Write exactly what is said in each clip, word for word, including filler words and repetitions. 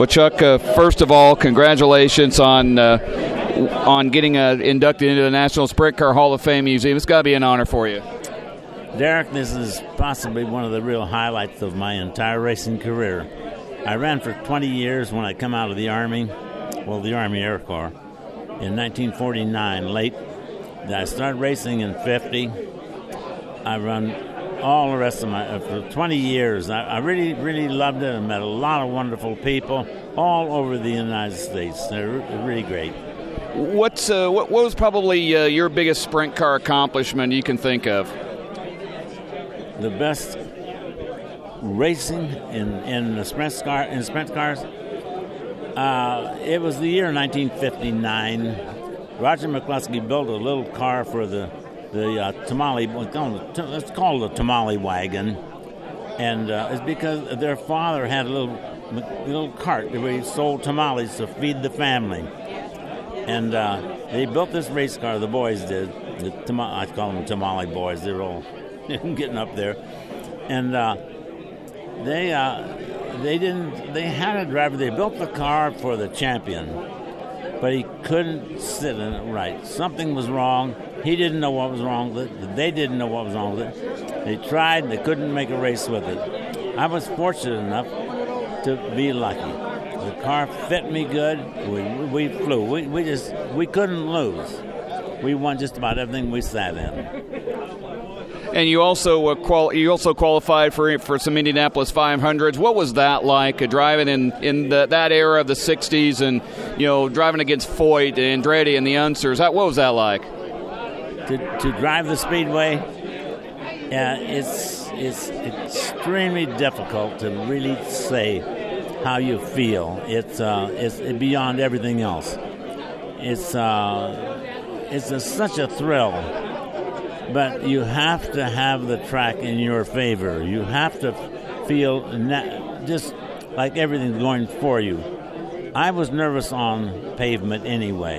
Well, Chuck, uh, first of all, congratulations on uh, on getting uh, inducted into the National Sprint Car Hall of Fame Museum. It's got to be an honor for you. Derek, this is possibly one of the real highlights of my entire racing career. I ran for twenty years when I come out of the Army, well, the Army Air Corps, in nineteen forty-nine, late. I started racing in fifty. I run all the rest of my, uh, for twenty years. I, I really, really loved it. I met a lot of wonderful people all over the United States. They're really great. What's uh, what, what was probably uh, your biggest sprint car accomplishment you can think of? The best racing in in the sprint car in sprint cars. Uh, it was the year nineteen fifty-nine. Roger McCluskey built a little car for the the uh, tamale. It's called a tamale wagon, and uh, it's because their father had a little little cart where he sold tamales to feed the family. And uh, they built this race car. The boys did. The tam- I call them tamale boys. They're all getting up there, and uh, they uh, they didn't. They had a driver. They built the car for the champion, but he couldn't sit in it right. Something was wrong. He didn't know what was wrong with it. They didn't know what was wrong with it. They tried. They couldn't make a race with it. I was fortunate enough to be lucky. The car fit me good. We we flew. We we just we couldn't lose. We won just about everything we sat in. And you also uh, qual- you also qualified for for some Indianapolis five hundreds. What was that like, uh, driving in in the, that era of the sixties, and you know driving against Foyt and Andretti and the Unsers? That, what was that like? To to drive the Speedway, yeah, it's it's extremely difficult to really say how you feel. It's uh, it's beyond everything else. It's uh, it's a, such a thrill. But you have to have the track in your favor. You have to feel na- just like everything's going for you. I was nervous on pavement anyway.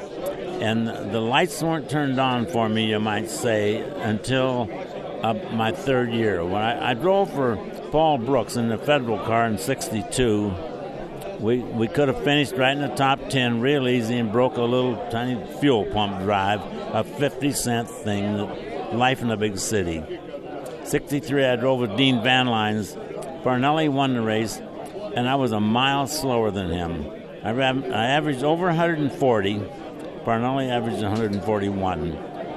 And the lights weren't turned on for me, you might say, until uh, my third year. When I, I drove for Paul Brooks in the Federal car in sixty-two, we, we could have finished right in the top ten real easy and broke a little tiny fuel pump drive, a fifty cent thing, life in a big city. sixty-three, I drove with Dean Van Lines. Farnelli won the race, and I was a mile slower than him. I, I averaged over one hundred forty. Farnelli averaged one hundred forty-one.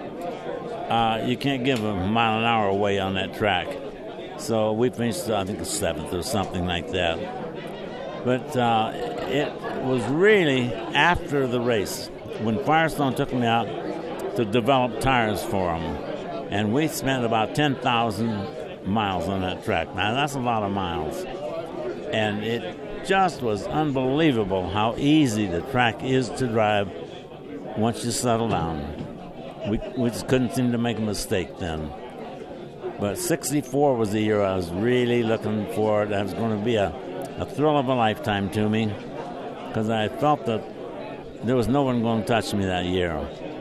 Uh, you can't give a mile an hour away on that track. So we finished, I think, seventh or something like that. But uh, it was really after the race when Firestone took me out to develop tires for them. And we spent about ten thousand miles on that track. Now, that's a lot of miles. And it just was unbelievable how easy the track is to drive once you settle down. We, we just couldn't seem to make a mistake then. But sixty-four was the year I was really looking for it. That was going to be a, a thrill of a lifetime to me, because I felt that there was no one going to touch me that year.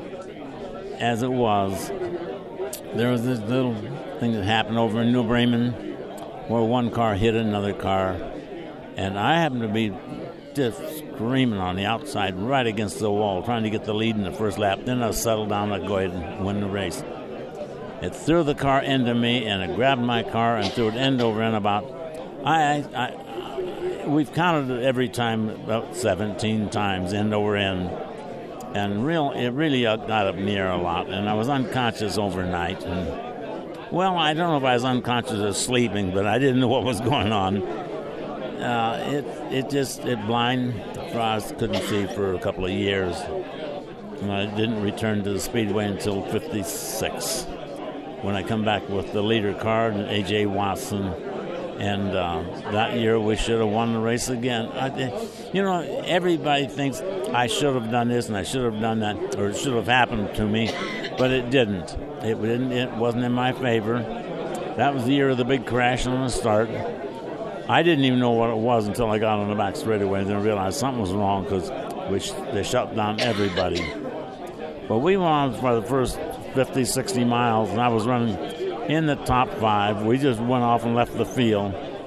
As it was, there was this little thing that happened over in New Bremen where one car hit another car, and I happened to be just screaming on the outside right against the wall, trying to get the lead in the first lap. Then I settled down and I'd go ahead and win the race. It threw the car into me, and it grabbed my car and threw it end over end about, I, I, I we've counted it every time about seventeen times, end over end. And real, it really got up near a lot, and I was unconscious overnight. And, well, I don't know if I was unconscious or sleeping, but I didn't know what was going on. Uh, it it just, it blind frost couldn't see for a couple of years. And I didn't return to the Speedway until fifty-six, when I come back with the leader car and A J Watson. And uh, that year we should have won the race again. I, you know, everybody thinks I should have done this and I should have done that, or it should have happened to me, but it didn't. It didn't. It wasn't in my favor. That was the year of the big crash on the start. I didn't even know what it was until I got on the back straightaway and then realized something was wrong, because we sh- they shut down everybody. But we went on for the first fifty, sixty miles, and I was running in the top five. We just went off and left the field.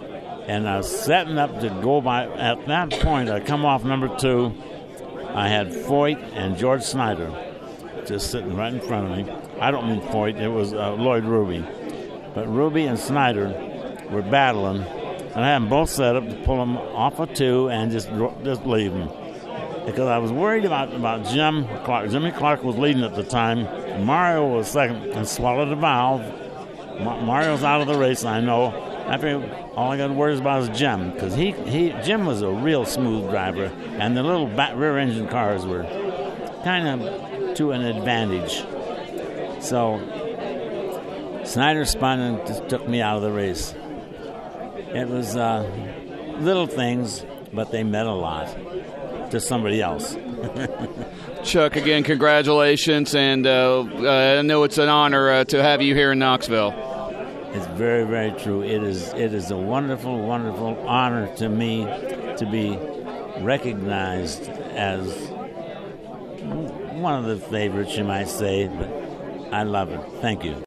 and I was setting up to go by. At that point, I come off number two. I had Foyt and George Snyder just sitting right in front of me. I don't mean Foyt, it was uh, Lloyd Ruby. But Ruby and Snyder were battling, and I had them both set up to pull them off of two and just just leave them. Because I was worried about, about Jim Clark. Jimmy Clark was leading at the time. Mario was second and swallowed a valve. Ma- Mario's out of the race, I know. I figured all I got to worry about is Jim, because he, he Jim was a real smooth driver, and the little back rear engine cars were kind of to an advantage. So Snyder spun and just took me out of the race. It was uh, little things, but they meant a lot to somebody else. Chuck, again, congratulations, and uh, uh, I know it's an honor uh, to have you here in Knoxville. It's very, very true. It is it is a wonderful, wonderful honor to me to be recognized as one of the favorites, you might say, but I love it. Thank you.